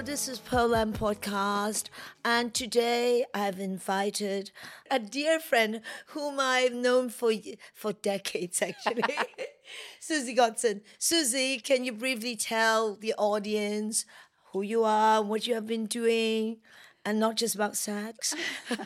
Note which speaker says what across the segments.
Speaker 1: this is Pearland Podcast, and today I've invited a dear friend whom I've known for decades, actually, Susie Godson. Susie, can you briefly tell the audience who you are, what you have been doing, and not just about sex?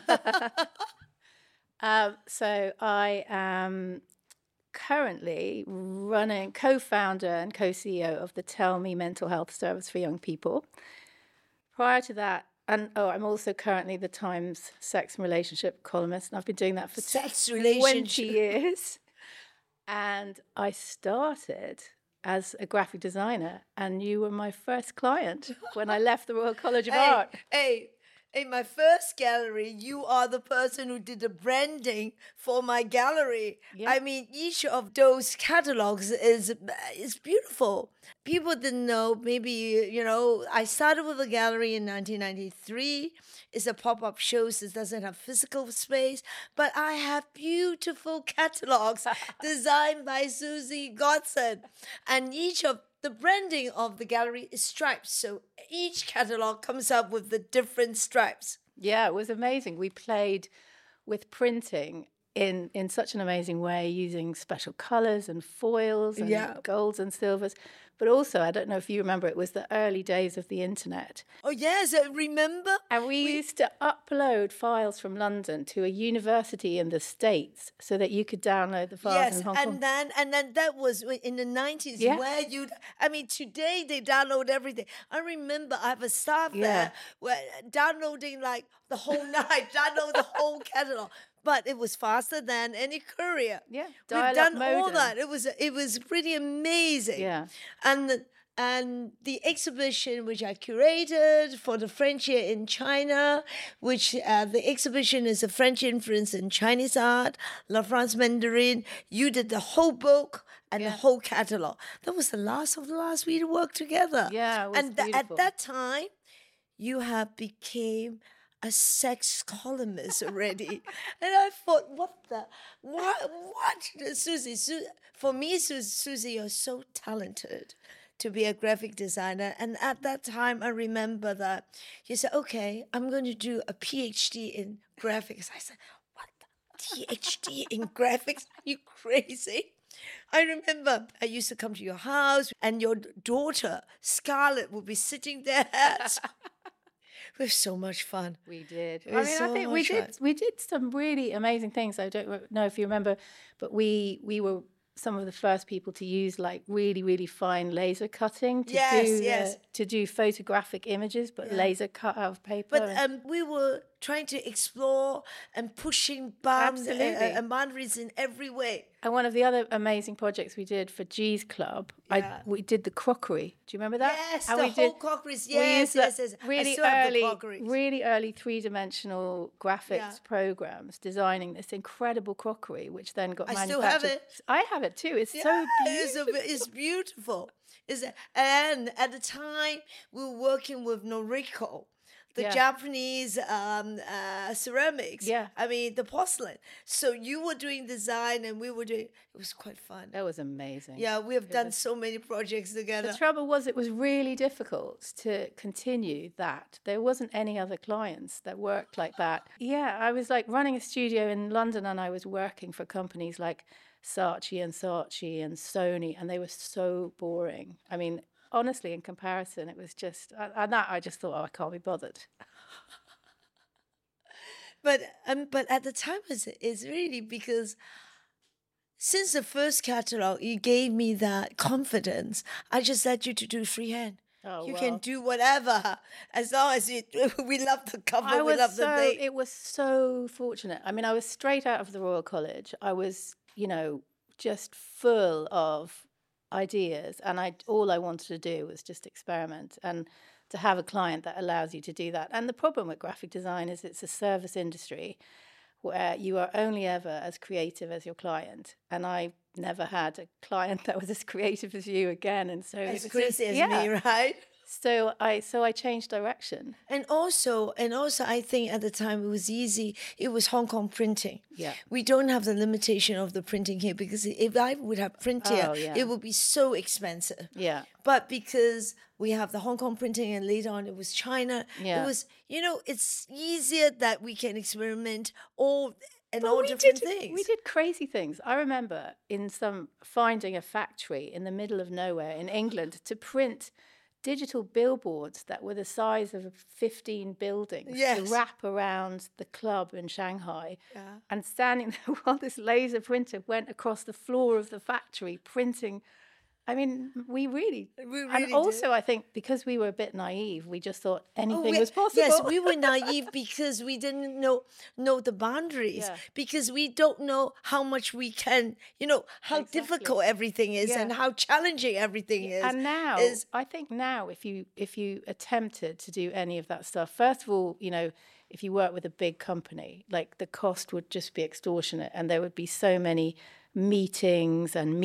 Speaker 2: So I am currently co-founder and co-CEO of the Tell Me mental health service for young people. Prior to that, I'm also currently the Times sex and relationship columnist, and I've been doing that for 20 years. And I started as a graphic designer, and you were my first client when I left the Royal College of Art.
Speaker 1: In my first gallery, you are the person who did the branding for my gallery. Yeah. I mean, each of those catalogs is beautiful. People didn't know, maybe, I started with a gallery in 1993. It's a pop-up show, so it doesn't have physical space. But I have beautiful catalogs designed by Susie Godson. And each of the branding of the gallery is stripes. So each catalog comes up with the different stripes.
Speaker 2: Yeah, it was amazing. We played with printing in such an amazing way, using special colors and foils and golds and silvers. But also, I don't know if you remember, it was the early days of the internet.
Speaker 1: Oh, yes, I remember.
Speaker 2: And we used to upload files from London to a university in the States so that you could download the files in Hong Kong.
Speaker 1: And then that was in the 90s where today they download everything. I remember I have a staff there where downloading like the whole night, download the whole catalog. But it was faster than any courier.
Speaker 2: Yeah,
Speaker 1: we've done all that. It was pretty amazing.
Speaker 2: Yeah,
Speaker 1: and the exhibition which I curated for the French Year in China, which the exhibition is a French influence in Chinese art, La France Mandarin. You did the whole book and the whole catalog. That was the last of the last we worked together.
Speaker 2: Yeah, it was beautiful.
Speaker 1: At that time, you have became a sex columnist already. And I thought, what? Susie, for me, Susie, you're so talented to be a graphic designer. And at that time, I remember that you said, okay, I'm going to do a PhD in graphics. I said, what? PhD in graphics? Are you crazy? I remember I used to come to your house and your daughter, Scarlett, would be sitting there. We had so much fun.
Speaker 2: We did. I think we did some really amazing things. I don't know if you remember, but we were some of the first people to use like really, really fine laser cutting to do photographic images, but laser cut out of paper.
Speaker 1: But we were trying to explore and pushing boundaries in every way.
Speaker 2: And one of the other amazing projects we did for G's Club, we did the crockery. Do you remember that?
Speaker 1: Yes,
Speaker 2: and
Speaker 1: whole crockeries. Yes.
Speaker 2: Really early three-dimensional graphics programs designing this incredible crockery, which then got manufactured.
Speaker 1: I still have it.
Speaker 2: I have it too. It's so beautiful.
Speaker 1: It's beautiful. And at the time, we were working with Noriko, the Japanese ceramics.
Speaker 2: Yeah.
Speaker 1: I mean, the porcelain. So you were doing design and we were doing, it was quite fun.
Speaker 2: That was amazing.
Speaker 1: Yeah, we have done so many projects together.
Speaker 2: The trouble was it was really difficult to continue that. There wasn't any other clients that worked like that. Yeah, I was like running a studio in London and I was working for companies like Saatchi and Sony, and they were so boring. I mean, honestly, in comparison, it was just, and that I just thought, I can't be bothered.
Speaker 1: But at the time, it's really because since the first catalog, you gave me that confidence. I just let you to do freehand. You can do whatever as long as we love the cover, we love the date.
Speaker 2: It was so fortunate. I mean, I was straight out of the Royal College. I was, just full of ideas, and all I wanted to do was just experiment and to have a client that allows you to do that. And the problem with graphic design is it's a service industry where you are only ever as creative as your client, and I never had a client that was as creative as you again, and so
Speaker 1: as crazy as me, right?
Speaker 2: So I changed direction.
Speaker 1: And also, I think at the time it was easy. It was Hong Kong printing.
Speaker 2: Yeah.
Speaker 1: We don't have the limitation of the printing here, because if I would have print here, it would be so expensive.
Speaker 2: Yeah.
Speaker 1: But because we have the Hong Kong printing, and later on it was China,
Speaker 2: Yeah.
Speaker 1: it was, it's easier that we can experiment all different things.
Speaker 2: We did crazy things. I remember finding a factory in the middle of nowhere in England to print digital billboards that were the size of 15 buildings to wrap around the club in Shanghai, and standing there while this laser printer went across the floor of the factory printing. I mean, we really and also, I think because we were a bit naive, we just thought anything was possible.
Speaker 1: Yes, we were naive because we didn't know the boundaries, because we don't know how much we can, how difficult everything is and how challenging everything is.
Speaker 2: And now, I think now, if you attempted to do any of that stuff, first of all, if you work with a big company, like the cost would just be extortionate, and there would be so many meetings, and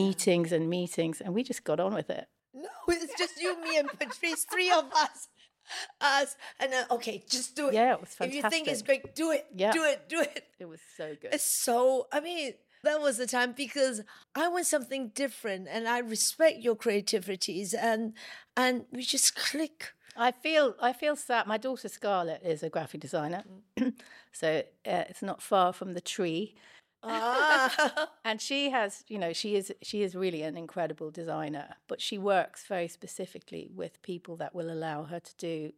Speaker 2: we just got on with it.
Speaker 1: No, it's just you, me, and Patrice, three of us, and then, okay, just do it.
Speaker 2: Yeah, it was fantastic.
Speaker 1: If you think it's great, do it.
Speaker 2: Yeah.
Speaker 1: Do it.
Speaker 2: It was so good.
Speaker 1: That was the time, because I want something different, and I respect your creativities, and we just click.
Speaker 2: I feel sad. My daughter Scarlett is a graphic designer, so it's not far from the tree. And she has, she is really an incredible designer, but she works very specifically with people that will allow her to do,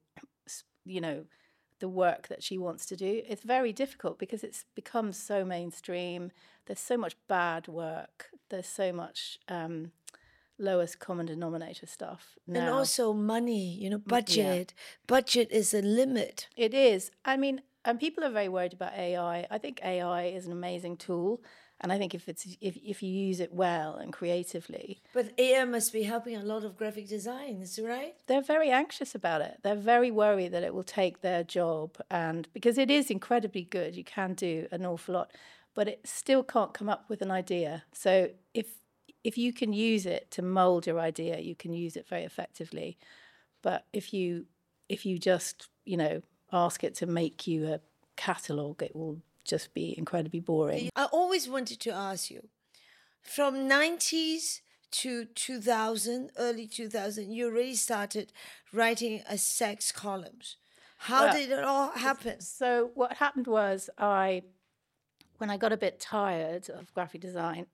Speaker 2: the work that she wants to do. It's very difficult because it's become so mainstream. There's so much bad work. There's so much lowest common denominator stuff now.
Speaker 1: And also money, budget. Budget is a limit.
Speaker 2: It is. I mean, and people are very worried about AI. I think AI is an amazing tool, and I think if you use it well and creatively.
Speaker 1: But AI must be helping a lot of graphic designers, right?
Speaker 2: They're very anxious about it. They're very worried that it will take their job, and because it is incredibly good, you can do an awful lot, but it still can't come up with an idea. So if you can use it to mold your idea, you can use it very effectively. But if you just ask it to make you a catalogue, it will just be incredibly boring.
Speaker 1: I always wanted to ask you, from 90s to 2000, early 2000, you already started writing a sex columns. How did it all happen?
Speaker 2: So what happened was when I got a bit tired of graphic design,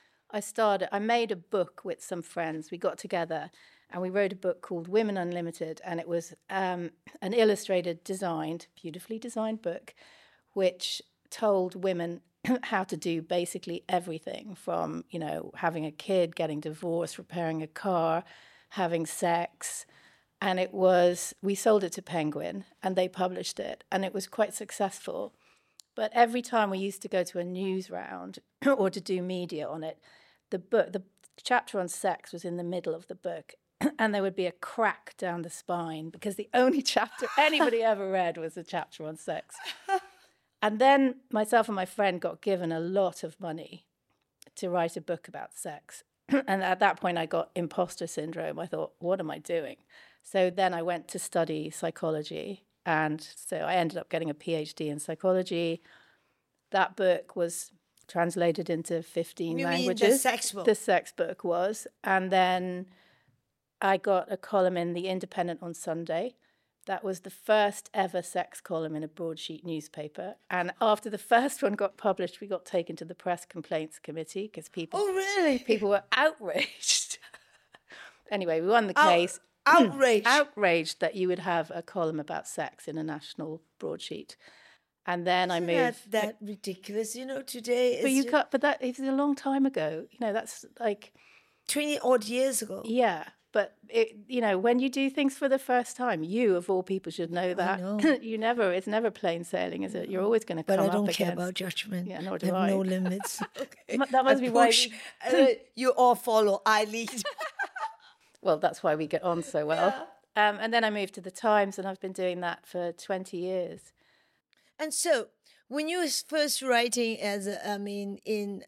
Speaker 2: I made a book with some friends. We got together and we wrote a book called Women Unlimited, and it was an illustrated, beautifully designed book, which told women how to do basically everything from, having a kid, getting divorced, repairing a car, having sex. And we sold it to Penguin, and they published it, and it was quite successful. But every time we used to go to a news round or to do media on it, the chapter on sex was in the middle of the book, and there would be a crack down the spine because the only chapter anybody ever read was a chapter on sex. And then myself and my friend got given a lot of money to write a book about sex. And at that point, I got imposter syndrome. I thought, what am I doing? So then I went to study psychology. And so I ended up getting a PhD in psychology. That book was translated into 15 languages.
Speaker 1: The sex book?
Speaker 2: The sex book was. And then I got a column in The Independent on Sunday. That was the first ever sex column in a broadsheet newspaper. And after the first one got published, we got taken to the press complaints committee because people...
Speaker 1: Oh, really?
Speaker 2: People were outraged. Anyway, we won the case.
Speaker 1: Outraged.
Speaker 2: Outraged that you would have a column about sex in a national broadsheet. And then I moved...
Speaker 1: That ridiculous, today...
Speaker 2: But that it was a long time ago. That's like...
Speaker 1: 20 odd years ago.
Speaker 2: Yeah. But, when you do things for the first time, you, of all people, should know that. It's never plain sailing, is it? You're always going to come up against...
Speaker 1: But I don't care about judgment.
Speaker 2: Yeah, nor do I.
Speaker 1: I have no limits. Okay.
Speaker 2: That must be why...
Speaker 1: You all follow, I lead.
Speaker 2: Well, that's why we get on so well. Yeah. And then I moved to the Times, and I've been doing that for 20 years.
Speaker 1: And so, when you were first writing in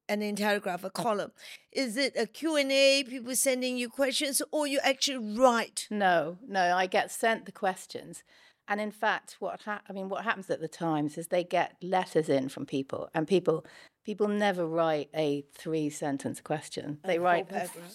Speaker 1: and in Telegraph, a column. Is it a Q&A, people sending you questions, or you actually write?
Speaker 2: No, I get sent the questions. And in fact, what happens at the Times is they get letters in from people, and people never write a 3-sentence question. They write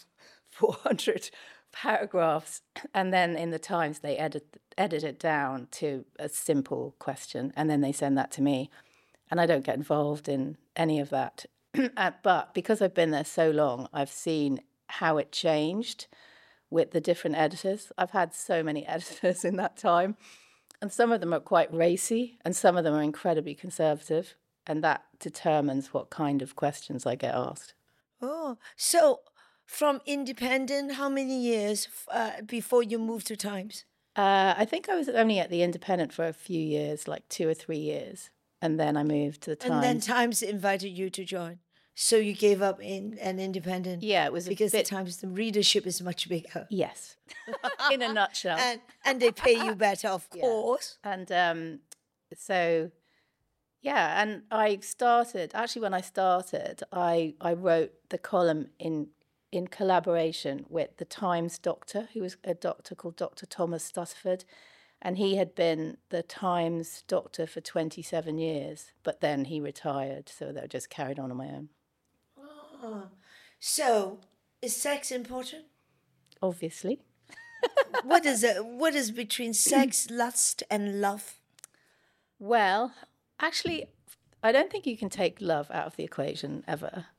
Speaker 2: 400 paragraphs, and then in the Times they edit it down to a simple question, and then they send that to me, and I don't get involved in any of that. But because I've been there so long, I've seen how it changed with the different editors. I've had so many editors in that time, and some of them are quite racy, and some of them are incredibly conservative, and that determines what kind of questions I get asked.
Speaker 1: Oh, so from Independent, how many years before you moved to Times?
Speaker 2: I think I was only at the Independent for a few years, like 2 or 3 years, and then I moved to the Times.
Speaker 1: And then Times invited you to join. So you gave up in an Independent?
Speaker 2: Yeah, it was
Speaker 1: because the Times, the readership is much bigger.
Speaker 2: Yes, in a nutshell.
Speaker 1: And they pay you better, of course.
Speaker 2: And so, yeah, and I started, actually when I started, I wrote the column in collaboration with the Times doctor, who was a doctor called Dr. Thomas Stutterford. And he had been the Times doctor for 27 years, but then he retired, so I just carried on my own.
Speaker 1: Oh. So, is sex important?
Speaker 2: Obviously.
Speaker 1: What is between sex, lust, and love?
Speaker 2: Well, actually, I don't think you can take love out of the equation ever.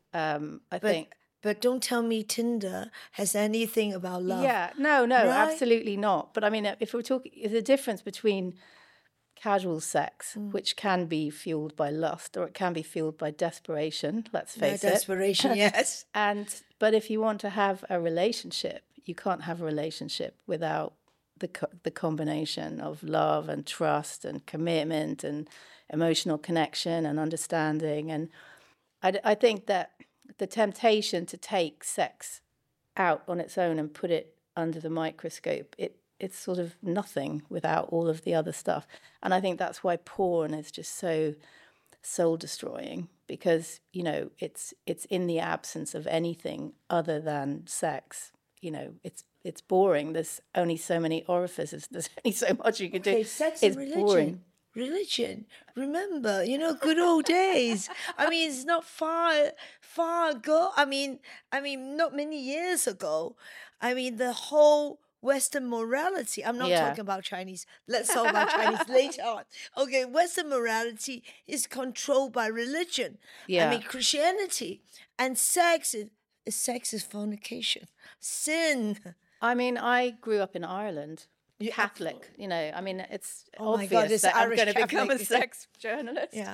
Speaker 1: But don't tell me Tinder has anything about love.
Speaker 2: Yeah, no, right? Absolutely not. But I mean, if we're talking, there's a difference between casual sex, which can be fueled by lust, or it can be fueled by desperation. Let's face it.
Speaker 1: Desperation, yes.
Speaker 2: But if you want to have a relationship, you can't have a relationship without the combination of love and trust and commitment and emotional connection and understanding. And I think that the temptation to take sex out on its own and put it under the microscope, it's sort of nothing without all of the other stuff. And I think that's why porn is just so soul-destroying, because, you know, it's in the absence of anything other than sex. You know, it's boring. There's only so many orifices. There's only so much you can do.
Speaker 1: Sex and religion. Boring. Religion. Remember, good old days. I mean, it's not far ago. I mean, not many years ago. I mean, the whole Western morality. I'm not talking about Chinese. Let's talk about Chinese later on. Okay, Western morality is controlled by religion. Yeah. I mean, Christianity. And sex is fornication. Sin.
Speaker 2: I mean, I grew up in Ireland. Catholic, I mean, it's obvious
Speaker 1: that
Speaker 2: I'm going to
Speaker 1: Catholic.
Speaker 2: become a sex journalist.
Speaker 1: Yeah.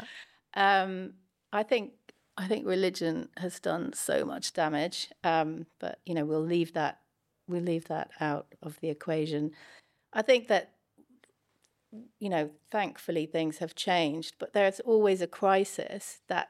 Speaker 2: I think religion has done so much damage, but we'll leave that out of the equation. I think that thankfully things have changed, but there's always a crisis that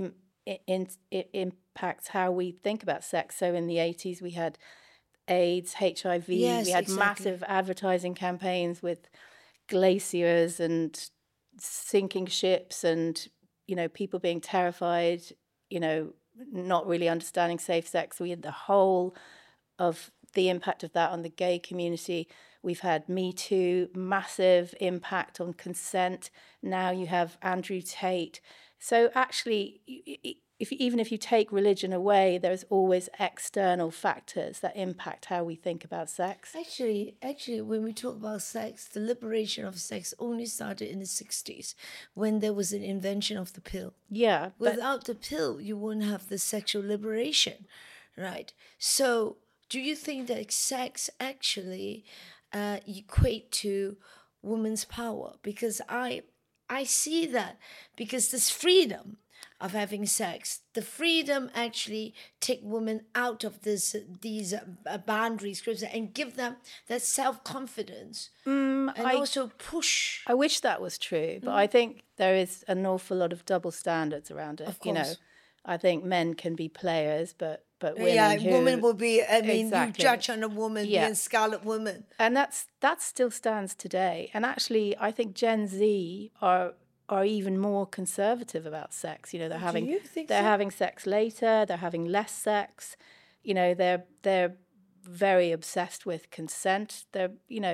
Speaker 2: impacts how we think about sex. So in the 80s we had AIDS, HIV.
Speaker 1: Yes,
Speaker 2: we had
Speaker 1: exactly.
Speaker 2: massive advertising campaigns with glaciers and sinking ships and, people being terrified, not really understanding safe sex. We had the whole of the impact of that on the gay community. We've had Me Too, massive impact on consent. Now you have Andrew Tate. So actually, even if you take religion away, there's always external factors that impact how we think about sex.
Speaker 1: Actually, when we talk about sex, the liberation of sex only started in the 60s when there was an invention of the pill.
Speaker 2: Yeah.
Speaker 1: Without the pill, you wouldn't have the sexual liberation, right? So do you think that sex actually equate to women's power? Because I see that, because this freedom of having sex, the freedom actually take women out of these boundaries and give them that self-confidence and also push.
Speaker 2: I wish that was true, but I think there is an awful lot of double standards around it.
Speaker 1: Of course.
Speaker 2: I think men can be players, but women
Speaker 1: women will be. I mean,
Speaker 2: exactly.
Speaker 1: You judge on a woman being Scarlet Woman,
Speaker 2: and that still stands today. And actually, I think Gen Z are are even more conservative about sex. You know,
Speaker 1: Do you think
Speaker 2: they're
Speaker 1: so?
Speaker 2: having sex later, they're having less sex. You know, they're very obsessed with consent. They're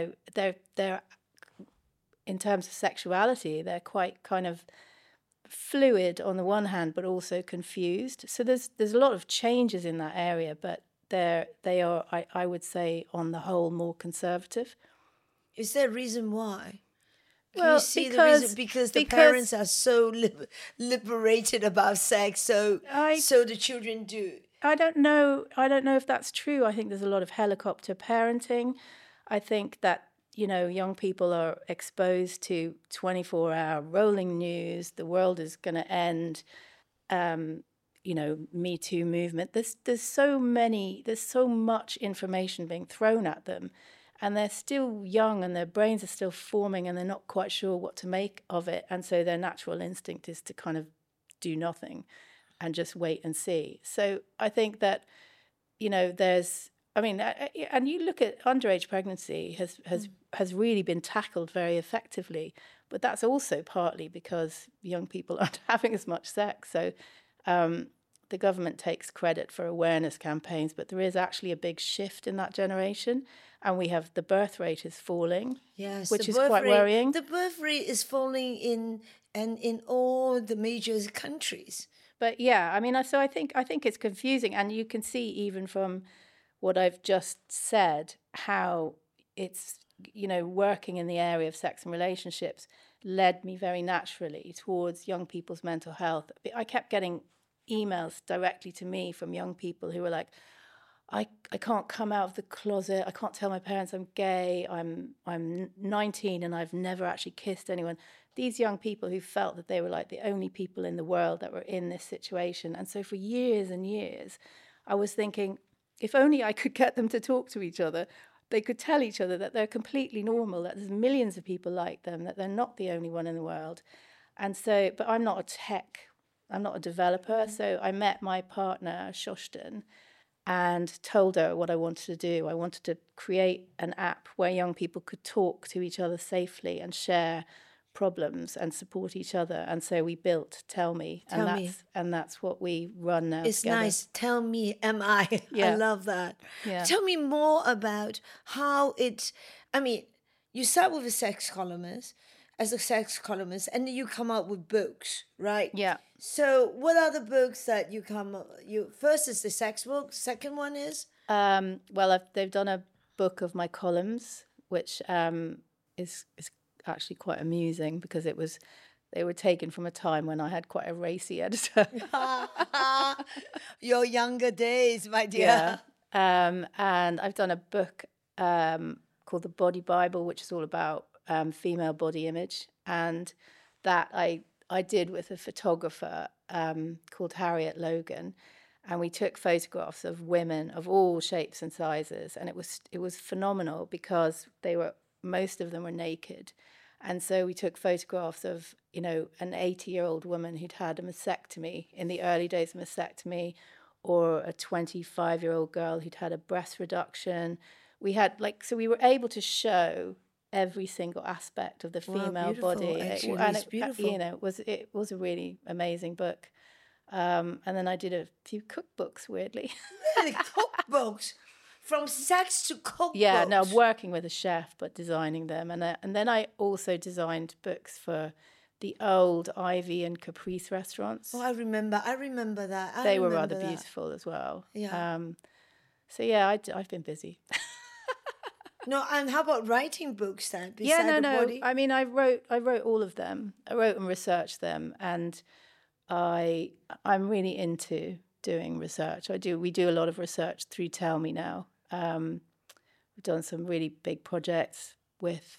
Speaker 2: in terms of sexuality, they're quite kind of fluid on the one hand, but also confused. So there's a lot of changes in that area, but they are, I would say, on the whole, more conservative.
Speaker 1: Is there a reason why? Can
Speaker 2: Well,
Speaker 1: you see the reason? Because the parents are so liberated about sex, so the children do.
Speaker 2: I don't know if that's true. I think there's a lot of helicopter parenting. I think that, you know, young people are exposed to 24-hour rolling news. The world is going to end. You know, Me Too movement. There's so much information being thrown at them, and they're still young and their brains are still forming and they're not quite sure what to make of it. And so their natural instinct is to kind of do nothing and just wait and see. So I think that, you know, and you look at underage pregnancy has really been tackled very effectively, but that's also partly because young people aren't having as much sex. So the government takes credit for awareness campaigns, but there is actually a big shift in that generation, and the birth rate is falling,
Speaker 1: yes,
Speaker 2: which is quite worrying.
Speaker 1: The birth rate is falling in all the major countries.
Speaker 2: But yeah, I mean, so I think it's confusing, and you can see even from what I've just said how it's, you know, working in the area of sex and relationships led me very naturally towards young people's mental health. I kept getting emails directly to me from young people who were like, I can't come out of the closet. I can't tell my parents I'm gay. I'm 19 and I've never actually kissed anyone. These young people who felt that they were like the only people in the world that were in this situation. And so for years and years, I was thinking, if only I could get them to talk to each other, they could tell each other that they're completely normal, that there's millions of people like them, that they're not the only one in the world. And so, but I'm not a developer. So I met my partner, Shoshton, and told her what I wanted to do. I wanted to create an app where young people could talk to each other safely and share problems and support each other. And so we built Tell Me, and that's what we run now.
Speaker 1: It's
Speaker 2: together.
Speaker 1: nice. Tell me, am I?
Speaker 2: Yeah.
Speaker 1: I love that.
Speaker 2: Yeah.
Speaker 1: Tell me more about how you start with a sex columnist, and then you come up with books, right?
Speaker 2: Yeah.
Speaker 1: So what are the books that you first is the sex book, second one is?
Speaker 2: They've done a book of my columns, which is actually quite amusing because they were taken from a time when I had quite a racy editor.
Speaker 1: Your younger days, my dear.
Speaker 2: Yeah. And I've done a book called The Body Bible, which is all about female body image, and that I did with a photographer called Harriet Logan, and we took photographs of women of all shapes and sizes, and it was phenomenal because most of them were naked. And so we took photographs of, you know, an 80-year-old woman who'd had a mastectomy in the early days of mastectomy, or a 25-year-old girl who'd had a breast reduction. So we were able to show every single aspect of the female body.
Speaker 1: Actually,
Speaker 2: and
Speaker 1: it's beautiful.
Speaker 2: You know, it was a really amazing book. And then I did a few cookbooks, weirdly.
Speaker 1: Really, cookbooks? From sex to cookbooks?
Speaker 2: Yeah, no, working with a chef, but designing them. And then I also designed books for the old Ivy and Caprice restaurants.
Speaker 1: Oh, I remember that.
Speaker 2: They were rather beautiful as well.
Speaker 1: Yeah.
Speaker 2: So yeah, I've been busy.
Speaker 1: No, and how about writing books then?
Speaker 2: No.
Speaker 1: Body?
Speaker 2: I mean, I wrote all of them. I wrote and researched them, and I'm really into doing research. We do a lot of research through Tell Me now. We've done some really big projects with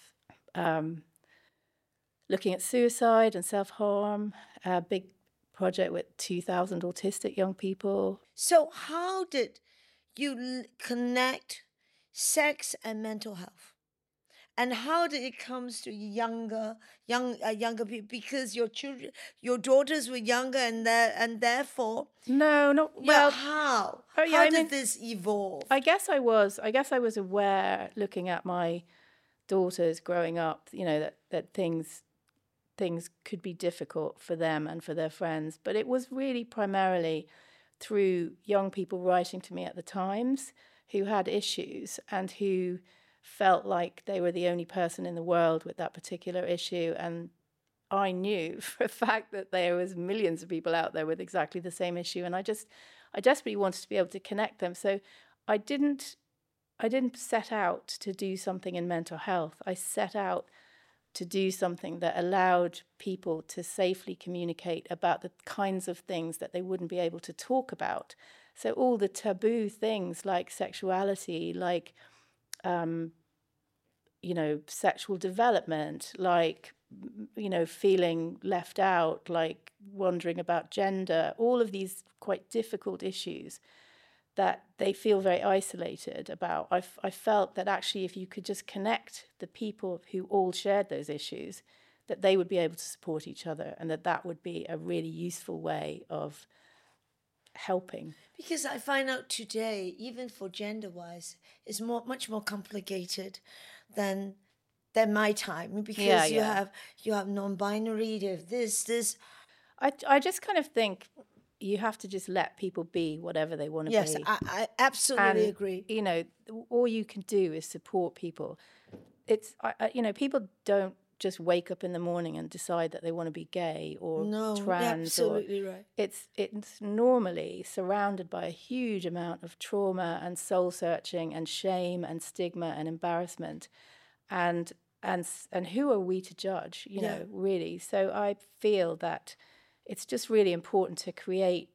Speaker 2: looking at suicide and self-harm. A big project with 2,000 autistic young people.
Speaker 1: So how did you connect sex and mental health? And how did it comes to younger people? Because your daughters were younger, and therefore
Speaker 2: no, not well.
Speaker 1: How?
Speaker 2: Oh, yeah,
Speaker 1: how did this evolve?
Speaker 2: I guess I was aware, looking at my daughters growing up, you know, that things things could be difficult for them and for their friends. But it was really primarily through young people writing to me at the Times who had issues and who felt like they were the only person in the world with that particular issue. And I knew for a fact that there was millions of people out there with exactly the same issue. And I desperately wanted to be able to connect them. So I didn't set out to do something in mental health. I set out to do something that allowed people to safely communicate about the kinds of things that they wouldn't be able to talk about. So all the taboo things like sexuality, like, sexual development, like, feeling left out, like wondering about gender, all of these quite difficult issues that they feel very isolated about. I felt that actually if you could just connect the people who all shared those issues, that they would be able to support each other, and that would be a really useful way of helping.
Speaker 1: Because I find out today, even for gender-wise, it's much more complicated than my time, because you have non-binary, you have this.
Speaker 2: I just kind of think you have to just let people be whatever they want to be.
Speaker 1: Yes, I absolutely agree.
Speaker 2: All you can do is support people. It's people don't just wake up in the morning and decide that they want to be gay or trans.
Speaker 1: Absolutely right.
Speaker 2: It's normally surrounded by a huge amount of trauma and soul searching and shame and stigma and embarrassment, and who are we to judge? Really. So I feel that it's just really important to create,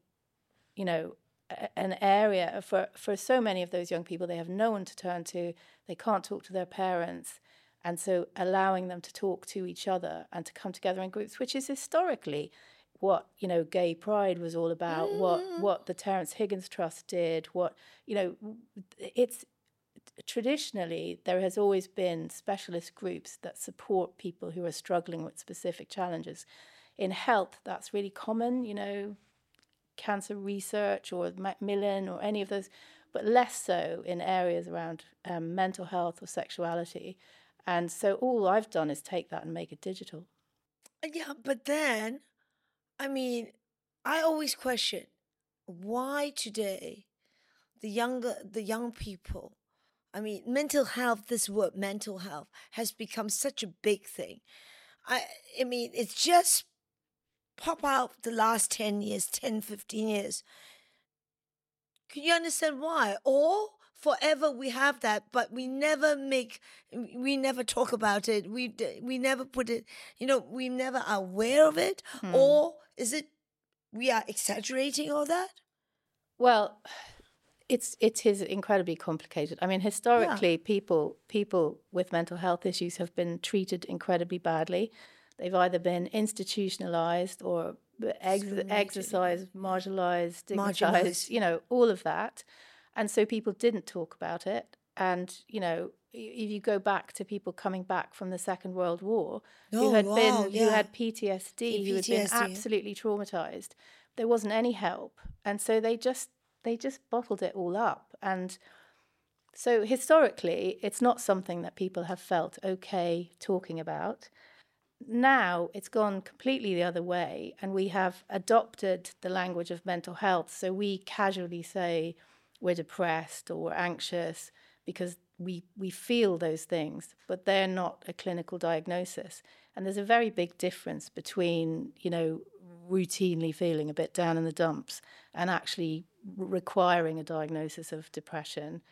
Speaker 2: an area for so many of those young people. They have no one to turn to. They can't talk to their parents. And so allowing them to talk to each other and to come together in groups, which is historically what, gay pride was all about, what the Terence Higgins Trust did, it's traditionally there has always been specialist groups that support people who are struggling with specific challenges. In health, that's really common, cancer research or Macmillan or any of those, but less so in areas around mental health or sexuality. And so all I've done is take that and make it digital.
Speaker 1: Yeah, but then, I always question why today the young people, mental health, this word mental health has become such a big thing. It's just pop out the last 10 years, 10, 15 years. Can you understand why? Or forever we have that, but we never talk about it. We never put it, we never are aware of it. Or is it we are exaggerating all that?
Speaker 2: Well, it is incredibly complicated. Historically, people with mental health issues have been treated incredibly badly. They've either been institutionalized or exercised, marginalized, stigmatized, all of that. And so people didn't talk about it. And, if you go back to people coming back from the Second World War who had PTSD, who had been absolutely traumatized, there wasn't any help. And so they just bottled it all up. And so historically, it's not something that people have felt okay talking about. Now it's gone completely the other way, and we have adopted the language of mental health. So we casually say we're depressed or we're anxious because we feel those things, but they're not a clinical diagnosis. And there's a very big difference between, routinely feeling a bit down in the dumps and actually requiring a diagnosis of depression.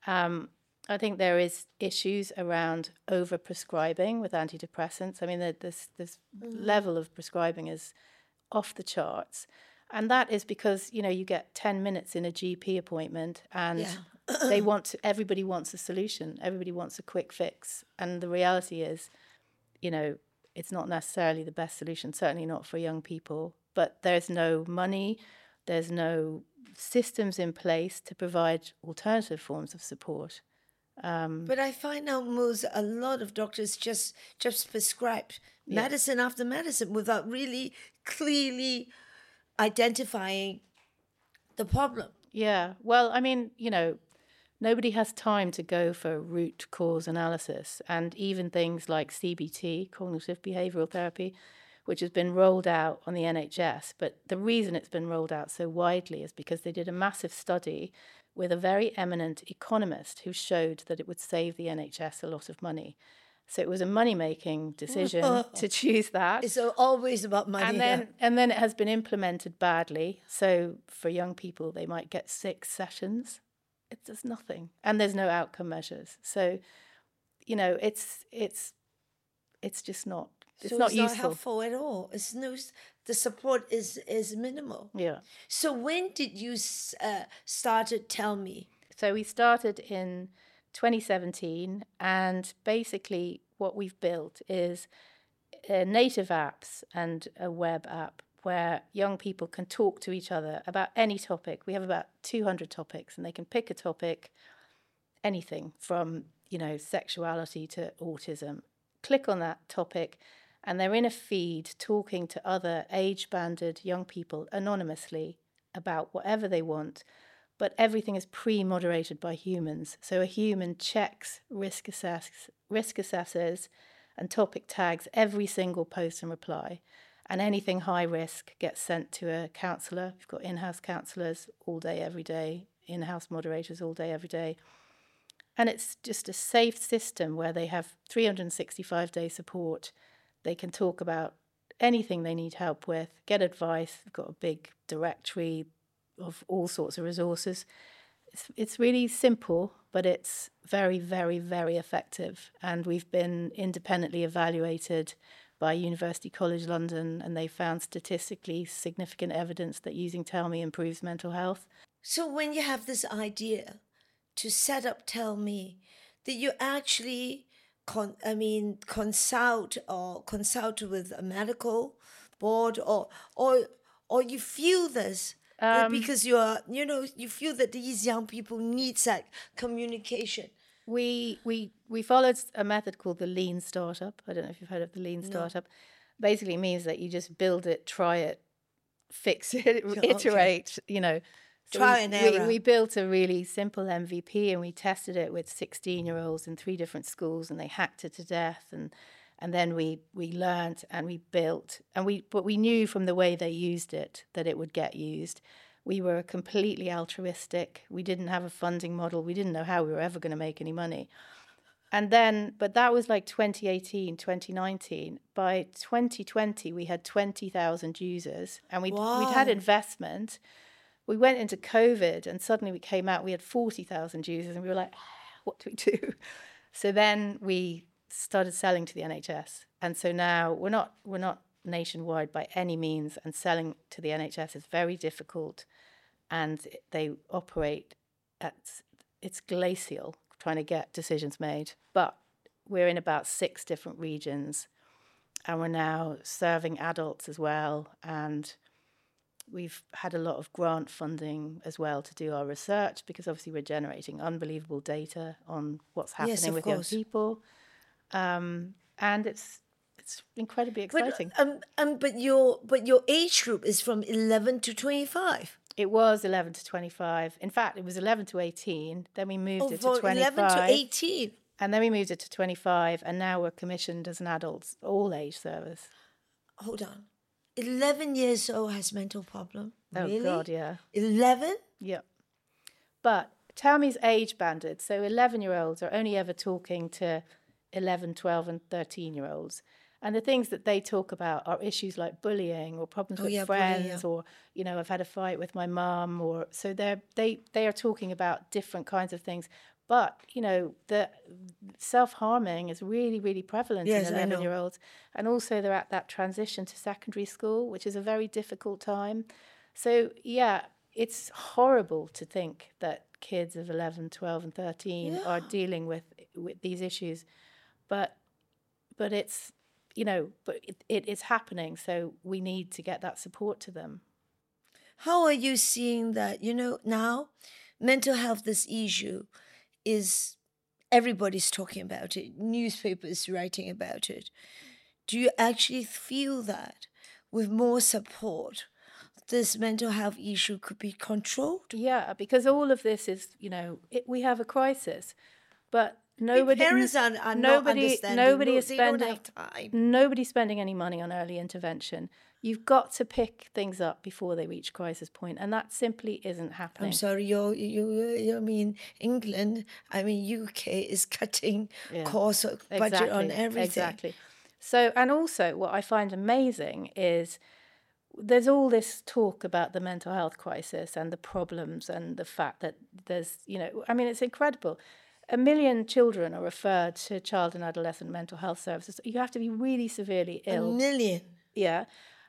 Speaker 2: I think there is issues around over-prescribing with antidepressants. This level of prescribing is off the charts. And that is because, you get 10 minutes in a GP appointment and everybody wants a solution. Everybody wants a quick fix. And the reality is, it's not necessarily the best solution, certainly not for young people. But there's no money, there's no systems in place to provide alternative forms of support.
Speaker 1: But I find out a lot of doctors just prescribe medicine after medicine without really clearly identifying the problem.
Speaker 2: Yeah. Well, Nobody has time to go for root cause analysis. And even things like CBT, cognitive behavioral therapy, which has been rolled out on the NHS. But the reason it's been rolled out so widely is because they did a massive study with a very eminent economist who showed that it would save the NHS a lot of money. So it was a money-making decision to choose that.
Speaker 1: It's always about money.
Speaker 2: And then it has been implemented badly. So for young people, they might get 6 sessions. It does nothing, and there's no outcome measures. So, it's just not. It's not useful.
Speaker 1: Not helpful at all. The support is minimal.
Speaker 2: Yeah.
Speaker 1: So when did you started Tell Me?
Speaker 2: So we started in 2017, and basically what we've built is native apps and a web app where young people can talk to each other about any topic. We have about 200 topics, and they can pick a topic, anything from, sexuality to autism. Click on that topic, and they're in a feed talking to other age-banded young people anonymously about whatever they want, but everything is pre-moderated by humans. So a human checks, risk assesses, and topic tags every single post and reply. And anything high risk gets sent to a counsellor. We've got in-house counsellors all day, every day, in-house moderators all day, every day. And it's just a safe system where they have 365-day support. They can talk about anything they need help with, get advice. We've got a big directory of all sorts of resources. It's really simple, but it's very, very, very effective. And we've been independently evaluated by University College London, and they found statistically significant evidence that using Tell Me improves mental health.
Speaker 1: So when you have this idea to set up Tell Me, did you actually consult with a medical board, or you feel this because you feel that these young people need that communication?
Speaker 2: We followed a method called the Lean Startup. I don't know if you've heard of the Lean Startup. Basically means that you just build it, try it, fix it, iterate, So
Speaker 1: Try and error.
Speaker 2: We built a really simple MVP, and we tested it with 16-year-olds in 3 different schools, and they hacked it to death. And then we learned and we built, but we knew from the way they used it that it would get used. We were completely altruistic. We didn't have a funding model. We didn't know how we were ever going to make any money. But that was like 2018, 2019. By 2020, we had 20,000 users, and we'd had investment. We went into COVID, and suddenly we came out, we had 40,000 users, and we were like, what do we do? So then we started selling to the NHS. And so now we're not nationwide by any means, and selling to the NHS is very difficult, and they operate it's glacial trying to get decisions made. But we're in about 6 different regions, and we're now serving adults as well, and we've had a lot of grant funding as well to do our research, because obviously we're generating unbelievable data on what's happening with young people, and it's incredibly exciting.
Speaker 1: But your age group is from 11 to 25.
Speaker 2: It was 11 to 25. In fact, it was 11 to 18. Then we moved it to 25.
Speaker 1: 11 to 18.
Speaker 2: And then we moved it to 25. And now we're commissioned as an adults all-age service.
Speaker 1: Hold on. 11 years old has mental problem? Really?
Speaker 2: Oh, God, yeah.
Speaker 1: 11?
Speaker 2: Yeah. But Tell Me's age-banded. So 11-year-olds are only ever talking to 11, 12 and 13-year-olds. And the things that they talk about are issues like bullying or problems with friends, or, I've had a fight with my mum, or so they are talking about different kinds of things. But, the self-harming is really, really prevalent in 11-year-olds. And also they're at that transition to secondary school, which is a very difficult time. So, yeah, it's horrible to think that kids of 11, 12 and 13 are dealing with these issues. But it's... it is happening, so we need to get that support to them.
Speaker 1: How are you seeing that? Now mental health, this issue is, everybody's talking about it. Newspapers writing about it. Do you actually feel that with more support, this mental health issue could be controlled?
Speaker 2: Yeah, because all of this is, we have a crisis, but
Speaker 1: Parents are not understanding.
Speaker 2: Nobody is
Speaker 1: They
Speaker 2: spending,
Speaker 1: don't have time.
Speaker 2: Nobody's spending any money on early intervention. You've got to pick things up before they reach crisis point, and that simply isn't happening.
Speaker 1: I'm sorry, you mean England? I mean UK is cutting cost budget on everything.
Speaker 2: Exactly. So, and also what I find amazing is there's all this talk about the mental health crisis and the problems and the fact that there's, it's incredible. 1 million children are referred to child and adolescent mental health services. You have to be really severely ill.
Speaker 1: 1 million?
Speaker 2: Yeah.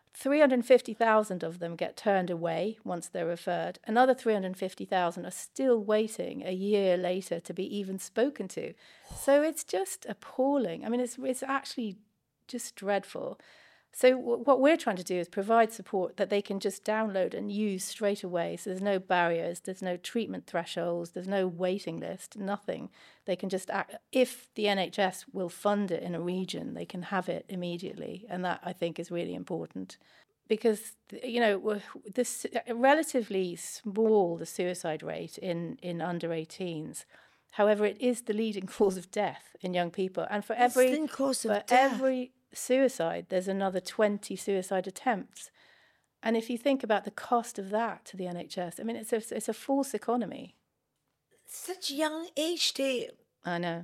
Speaker 2: 350,000 of them get turned away once they're referred. Another 350,000 are still waiting a year later to be even spoken to. So it's just appalling. I mean, it's actually just dreadful. So what we're trying to do is provide support that they can just download and use straight away. So there's no barriers, there's no treatment thresholds, there's no waiting list, nothing. They can just act. If the NHS will fund it in a region, they can have it immediately. And that, I think, is really important. Because, this relatively small, the suicide rate in under 18s. However, it is the leading cause of death in young people. And for every suicide, there's another 20 suicide attempts. And if you think about the cost of that to the NHS, I mean, it's a false economy.
Speaker 1: Such young age,
Speaker 2: I know.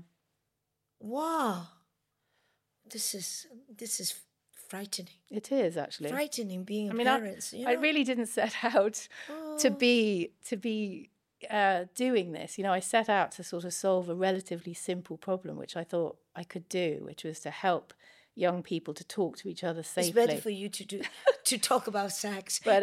Speaker 1: Wow. This is frightening.
Speaker 2: It is actually
Speaker 1: frightening being parents.
Speaker 2: I really didn't set out to be doing this. I set out to sort of solve a relatively simple problem, which I thought I could do, which was to help young people to talk to each other safely.
Speaker 1: It's better for you to talk about sex.
Speaker 2: But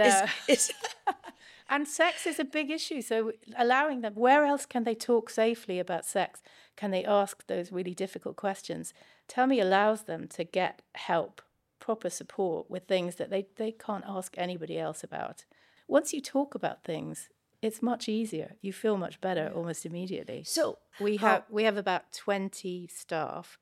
Speaker 2: and sex is a big issue. So allowing them, where else can they talk safely about sex? Can they ask those really difficult questions? Tell Me allows them to get help, proper support with things that they can't ask anybody else about. Once you talk about things, it's much easier. You feel much better almost immediately.
Speaker 1: So
Speaker 2: we have about 20 staff.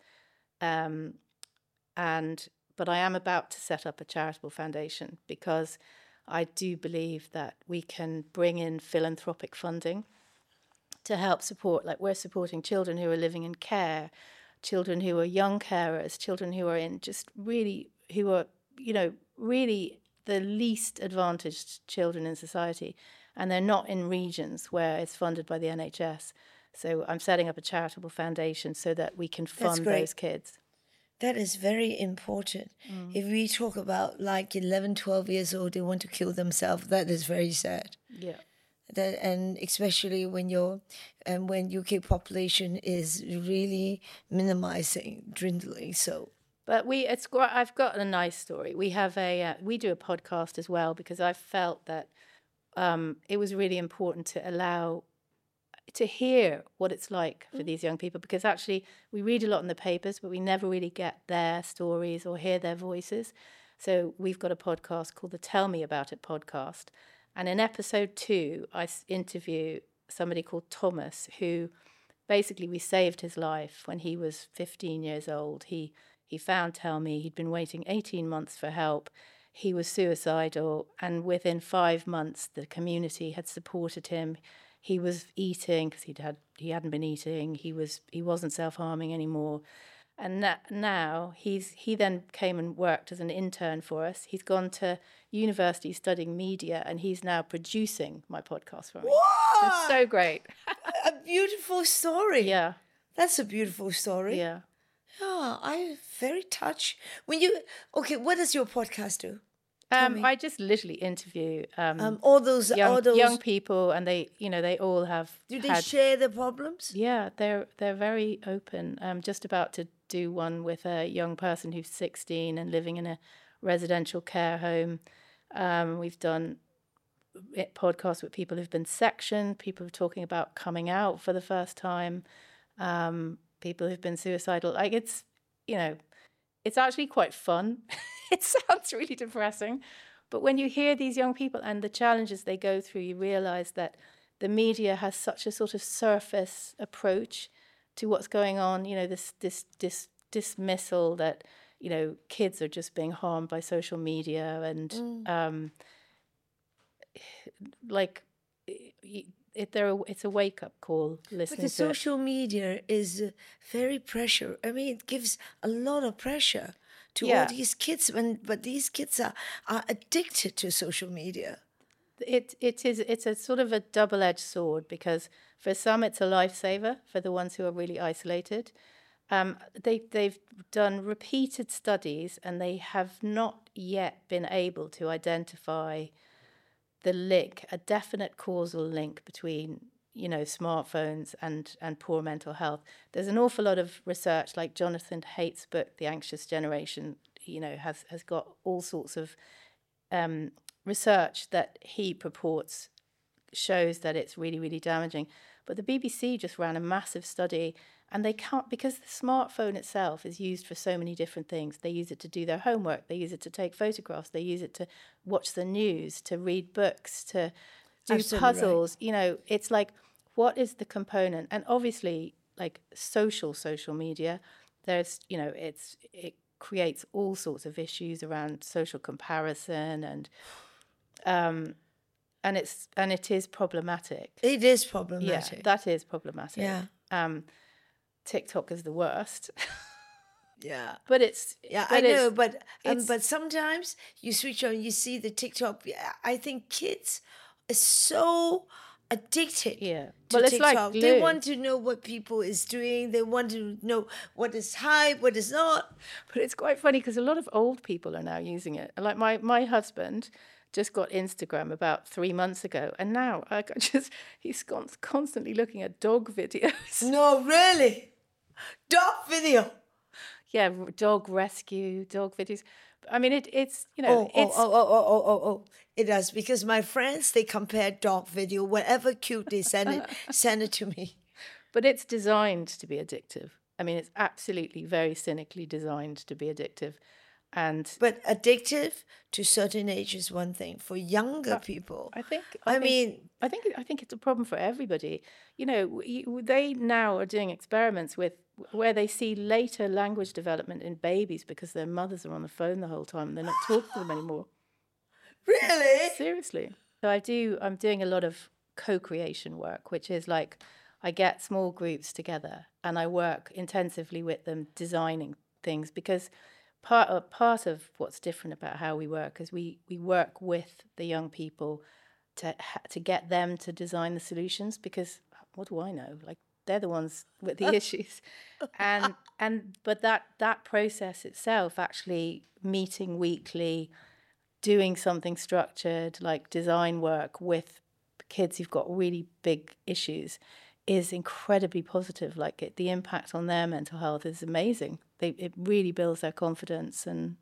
Speaker 2: But I am about to set up a charitable foundation because I do believe that we can bring in philanthropic funding to help support, like we're supporting children who are living in care, children who are young carers, children who are really the least advantaged children in society, and they're not in regions where it's funded by the NHS. So I'm setting up a charitable foundation so that we can fund those kids.
Speaker 1: That is very important. If we talk about like 11, 12 years old, they want to kill themselves, that is very sad.
Speaker 2: Yeah.
Speaker 1: And especially when when UK population is really minimizing, dwindling. So,
Speaker 2: but I've got a nice story. We have we do a podcast as well because I felt that it was really important to hear what it's like for these young people, because actually we read a lot in the papers, but we never really get their stories or hear their voices. So we've got a podcast called the Tell Me About It podcast. And in episode 2, I interview somebody called Thomas, who basically we saved his life when he was 15 years old. He found Tell Me. He'd been waiting 18 months for help. He was suicidal. And within 5 months, the community had supported him. He was eating because he hadn't been eating. He wasn't self-harming anymore. And now he then came and worked as an intern for us. He's gone to university studying media, and he's now producing my podcast for me.
Speaker 1: What?
Speaker 2: It's so great.
Speaker 1: A beautiful story.
Speaker 2: Yeah.
Speaker 1: That's a beautiful story.
Speaker 2: Yeah.
Speaker 1: Yeah, I'm very touched. What does your podcast do?
Speaker 2: I just literally interview
Speaker 1: all those
Speaker 2: young people, and they all have.
Speaker 1: Do they share their problems?
Speaker 2: Yeah, they're very open. I'm just about to do one with a young person who's 16 and living in a residential care home. We've done podcasts with people who've been sectioned, people who are talking about coming out for the first time, people who've been suicidal. Like it's actually quite fun. It sounds really depressing, but when you hear these young people and the challenges they go through, you realize that the media has such a sort of surface approach to what's going on. This dismissal that kids are just being harmed by social media, and like it's a wake up call listening
Speaker 1: But the
Speaker 2: to it.
Speaker 1: social media is very pressure. I mean, it gives a lot of pressure to all
Speaker 2: Yeah.
Speaker 1: these kids, but these kids are addicted to social media.
Speaker 2: It's a sort of a double-edged sword, because for some it's a lifesaver for the ones who are really isolated. They've done repeated studies and they have not yet been able to identify the link, a definite causal link between, you know, smartphones and poor mental health. There's an awful lot of research, like Jonathan Haidt's book, The Anxious Generation, you know, has got all sorts of research that he purports shows that it's really, really damaging. But the BBC just ran a massive study, and they can't, because the smartphone itself is used for so many different things. They use it to do their homework, they use it to take photographs, they use it to watch the news, to read books, to do
Speaker 1: Absolutely
Speaker 2: puzzles. Right. You know, it's like, what is the component? And obviously, like social media, there's, you know, it creates all sorts of issues around social comparison and it is problematic.
Speaker 1: It is problematic.
Speaker 2: Yeah, that is problematic.
Speaker 1: Yeah.
Speaker 2: TikTok is the worst.
Speaker 1: Yeah.
Speaker 2: But it's...
Speaker 1: Yeah, I know, but sometimes you switch on, you see the TikTok. I think kids are so addicted to
Speaker 2: well, it's
Speaker 1: TikTok.
Speaker 2: like glue.
Speaker 1: They want to know what people is doing. They want to know what is hype, what is not.
Speaker 2: But it's quite funny because a lot of old people are now using it. Like my husband just got Instagram about 3 months ago, and now he's constantly looking at dog videos.
Speaker 1: No, really? Dog video?
Speaker 2: Yeah, dog rescue, dog videos. I mean, it's, you know...
Speaker 1: It does, because my friends, they compare dog video, whatever cute they send it to me.
Speaker 2: But it's designed to be addictive. I mean, it's absolutely very cynically designed to be addictive. But
Speaker 1: addictive to certain age is one thing. For younger people,
Speaker 2: I think it's a problem for everybody. You know, they now are doing experiments where they see later language development in babies because their mothers are on the phone the whole time and they're not talking to them anymore.
Speaker 1: Really?
Speaker 2: Seriously. So I'm doing a lot of co-creation work, which is like I get small groups together and I work intensively with them designing things, because part of what's different about how we work is we work with the young people to get them to design the solutions, because what do I know? Like, they're the ones with the issues. But that process itself, actually meeting weekly, doing something structured like design work with kids who've got really big issues, is incredibly positive. Like, the impact on their mental health is amazing. It really builds their confidence. And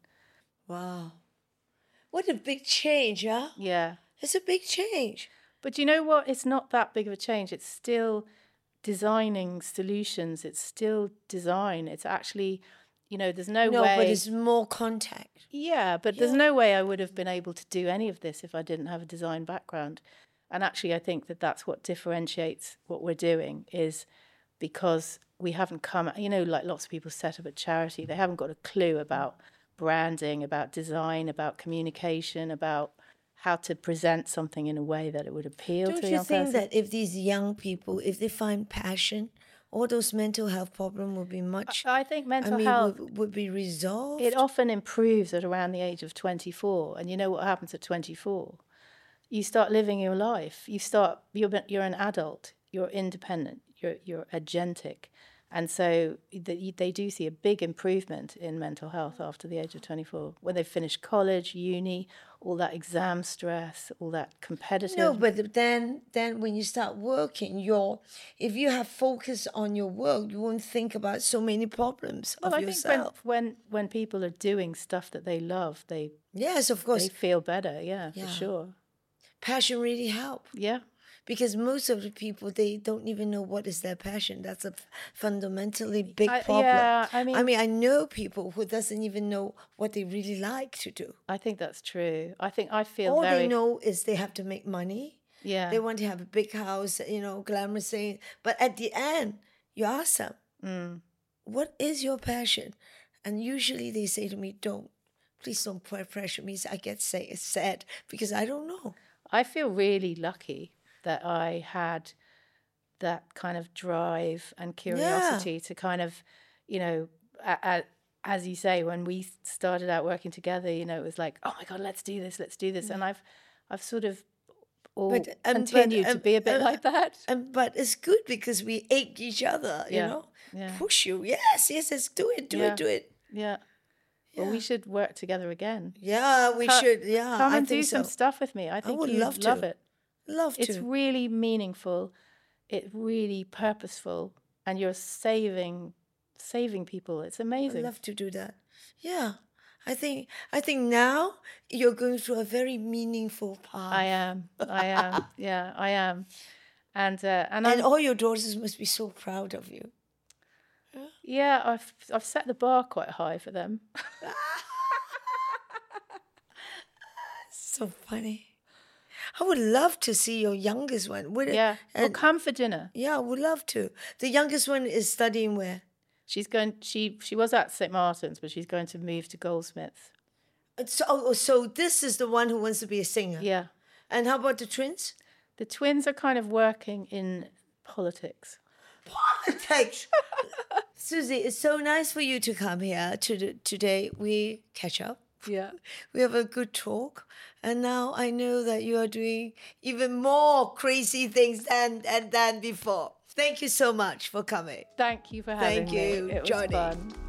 Speaker 1: wow, what a big change, huh?
Speaker 2: Yeah,
Speaker 1: it's a big change.
Speaker 2: But you know what? It's not that big of a change. It's still designing solutions. It's still design. It's actually, you know, there's no way.
Speaker 1: No, but it's more contact.
Speaker 2: Yeah, but there's no way I would have been able to do any of this if I didn't have a design background. And actually, I think that's what differentiates what we're doing, is because we haven't come, you know, like lots of people set up a charity, they haven't got a clue about branding, about design, about communication, about how to present something in a way that it would appeal to a young person.
Speaker 1: Don't you think that if these young people, if they find passion, all those mental health problems will be much...
Speaker 2: I think mental health
Speaker 1: would be resolved?
Speaker 2: It often improves at around the age of 24. And you know what happens at 24? You start living your life. You're an adult. You're independent. You're agentic. And so they do see a big improvement in mental health after the age of 24. When they finish college, uni, all that exam stress, all that competitive...
Speaker 1: No, but then when you start working, if you have focus on your work, you won't think about so many problems of yourself.
Speaker 2: I think when people are doing stuff that they love,
Speaker 1: yes, of course,
Speaker 2: they feel better. Yeah, for sure.
Speaker 1: Passion really helps.
Speaker 2: Yeah.
Speaker 1: Because most of the people, they don't even know what is their passion. That's a fundamentally big problem.
Speaker 2: Yeah,
Speaker 1: I mean, I know people who doesn't even know what they really like to do.
Speaker 2: I think that's true. I feel
Speaker 1: all they know is they have to make money.
Speaker 2: Yeah.
Speaker 1: They want to have a big house, you know, glamorous thing. But at the end, you ask them, what is your passion? And usually they say to me, please don't pressure me. I get sad because I don't know.
Speaker 2: I feel really lucky that I had that kind of drive and curiosity to kind of, you know, as you say, when we started out working together, you know, it was like, oh my God, let's do this. And I've sort of continued to be a bit like that.
Speaker 1: But it's good because we ache each other, you know, push you. Yes, do it.
Speaker 2: Yeah. Well, we should work together again.
Speaker 1: Yeah, we should. Yeah,
Speaker 2: come and do some stuff with me. I think you'd love it.
Speaker 1: Love to.
Speaker 2: It's really meaningful. It's really purposeful, and you're saving people. It's amazing.
Speaker 1: I'd love to do that. Yeah, I think now you're going through a very meaningful path.
Speaker 2: I am. Yeah, I am. And
Speaker 1: all your daughters must be so proud of you.
Speaker 2: Yeah, I've set the bar quite high for them.
Speaker 1: So funny. I would love to see your youngest one.
Speaker 2: Well, come for dinner.
Speaker 1: Yeah, I would love to. The youngest one is studying where?
Speaker 2: She's going. She was at St. Martin's, but she's going to move to Goldsmiths.
Speaker 1: So this is the one who wants to be a singer.
Speaker 2: Yeah.
Speaker 1: And how about the twins?
Speaker 2: The twins are kind of working in politics.
Speaker 1: Politics. Susie, it's so nice for you to come here today. We catch up.
Speaker 2: Yeah.
Speaker 1: We have a good talk. And now I know that you are doing even more crazy things than before. Thank you so much for coming.
Speaker 2: Thank you for having me.
Speaker 1: Thank you,
Speaker 2: It was
Speaker 1: Johnny.
Speaker 2: fun.